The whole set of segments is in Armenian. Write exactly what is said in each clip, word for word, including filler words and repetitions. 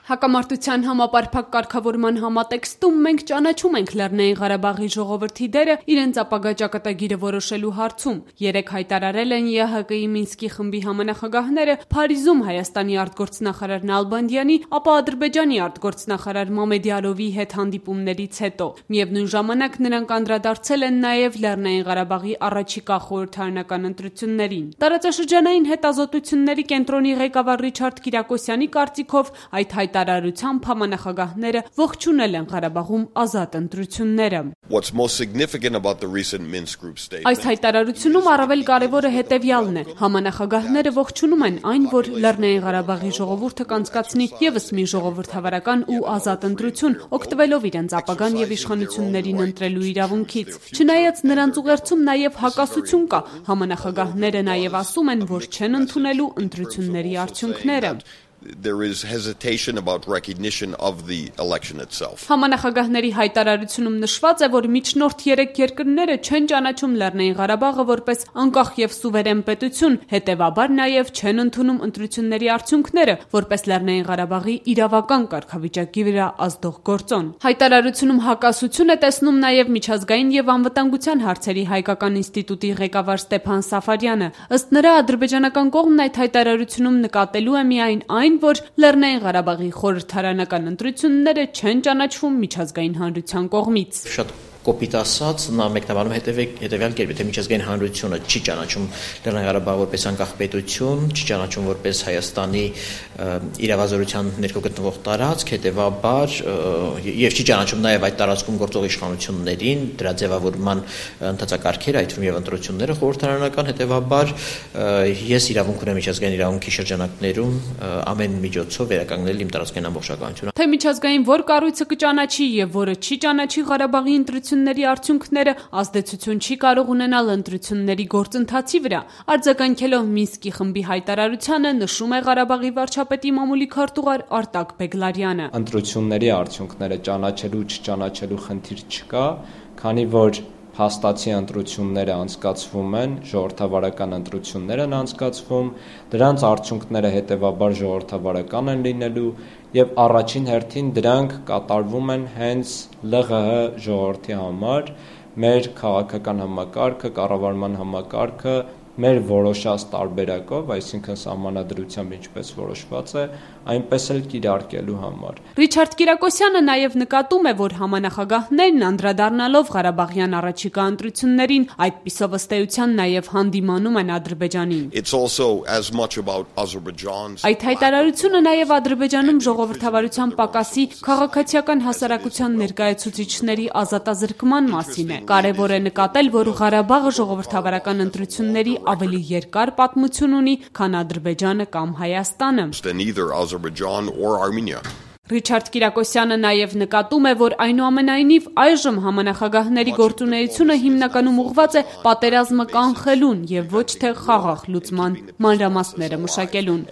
Հակամարտության համապարփակ կարգավորման համատեքստում մենք ճանաչում ենք Լեռնային Ղարաբաղի ժողովրդի դերը իրենց ապագա ճակատագիրը որոշելու հարցում։ Երեկ հայտարարել են ԵՀԿ-ի Մինսկի խմբի համանախագահները Փարիզում Հայաստանի արտգործնախարար Նալբանդյանի, ապա Ադրբեջանի արտգործնախարար Մամեդյարովի հետ հանդիպումներից հետո։ Միևնույն ժամանակ նրանք անդրադարձել են նաև Լեռնային Ղարաբաղի առաջիկա խորհրդարանական ընտրություններին։ Տարածաշրջանային հետազոտությունների կենտրոնի ղեկավար Ռիչարդ Կիրակոսյանի կարծիքով այդ հայտարարությամբ համանախագահները ողջունել են Ղարաբաղում ազատ ընտրությունները։ Այս հայտարարությունում առավել կարևորը հետևյալն է. համանախագահները ողջունում են այն, որ Լեռնային Ղարաբաղի ժողովուրդը կանցկացնի ևս մի ժողովրդավարական ու ազատ ընտրություն, օգտվելով իրենց ապագան եւ իշխանություններին ընտրելու իրավունքից։ Չնայած նրանց ուղերձում նաեւ հակասություն կա, համանախագահները նաեւ ասում են, որ չեն ընդունելու ընտրությունների արդյունքները։ There is hesitation about recognition of the election itself. Համանախագահների հայտարարությունում նշված է, որ միջնորդ երեք երկրները չեն ճանաչում Լեռնային Ղարաբաղը որպես անկախ եւ սուվերեն պետություն, հետեւաբար նաեւ չեն ընդունում ընտրությունների արդյունքները որպես Լեռնային Ղարաբաղի իրավական կարգավիճակի վրա ազդող գործոն։ Հայտարարությունում հակասություն է տեսնում նաեւ միջազգային եւ անվտանգության հարցերի հայկական ինստիտուտի ղեկավար Ստեփան Սաֆարյանը։ Ըստ նրա, ադրբեջանական կողմն այդ հայտարարությունում նկատելու է միայն այն, որ Լեռնային Ղարաբաղի խորհրդարանական ընտրությունները չեն ճանաչվում միջազգային հանրության կողմից։ Շատ կոպիտ ասած, նա մեկնաբանում հետևյալ կերպ, թե միջազգային հանրությունը չի ճանաչում Լեռնային Ղարաբաղը որպես անկախ պետություն, չի ճանաչում որպես Հայաստանի իրավազորության ներքո գտնվող տարածք, հետևաբար եւ չի ճանաչում նաեւ այդ տարածքում գործող իշխանություններին, դրա ձևավորման ընթացակարգերը, այդ թվում եւ ընտրությունները խորհրդարանական, հետևաբար ես իրավունք ունեմ միջազգային իրավունքի շրջանակներում ամեն միջոցով վերականգնել իմ տարածքային ամբողջականությունը։ Թե միջազգային որ կառույցը կճանաչի եւ որը չի ճանաչի Ղարաբաղի ընտրությունների արդյունքները ազդեցություն չի կարող ունենալ ընտրությունների գործընթացի վրա։ Արձագանքելով Մինսկի խմբի հայտարարությանը նշում է Ղարաբաղի վարչապետի մամուլի քարտուղար Արտակ Բեգլարյանը։ Ընտրությունների արդյունքները ճանաչելու չճանաչելու խնդիր չկա, քանի որ հաստացի ընտրությունները անցկացվում են, ժողովրդավարական ընտրություններ են անցկացվում, դրանց արդյունքները հետևաբար ժողովրդավարական են լինելու եւ առաջին հերթին դրանք կատարվում են հենց ԼՂՀ ժողովրդի համար, մեր քաղաքական համակարգը, կառավարման համակարգը մեր որոշած տարբերակով, այսինքն սահմանադրությամբ ինչպես որոշված է, այնպես էլ կիրարկելու համար։ Ռիչարդ Կիրակոսյանը նաև նկատում է, որ համանախագահներն անդրադառնալով Ղարաբաղյան առաջիկա ընտրություններին, այդպիսով ըստ էության նաև հանդիմանում են Ադրբեջանին։ Այդ հայտարարությունը նաև Ադրբեջանում ժողովրդավարության պակասի, քաղաքացիական հասարակության ներկայացուցիչների ազատազրկման մասին է։ Կարևոր է նկատել, որ Ղարաբաղը ժողովրդավարական ընտրությունների ավելի երկար պատմություն ունի, քան Ադրբեջանը կամ Հայաստանը։ Ռիչարդ Կիրակոսյանը նաև նկատում է, որ այնուամենայնիվ այժմ համանախագահների գործունեությունը հիմնականում ուղղված է պատերազմը կանխելուն եւ ոչ թե խաղաղ լուծման մանրամասները մշակելուն։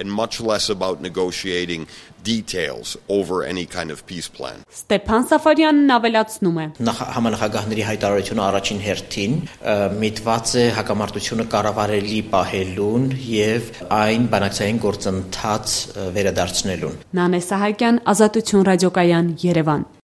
Ստեփան Սաֆարյանն ավելացնում է. Համանախագահների հայտարարությունը առաջին հերթին միտված է հակամարտությունը կառավարելի պահելուն եւ այն բանակցային գործընթաց վերադարձնելուն։ Նանե Սահակյան, Ազատություն ռադիոկայան, Երևան։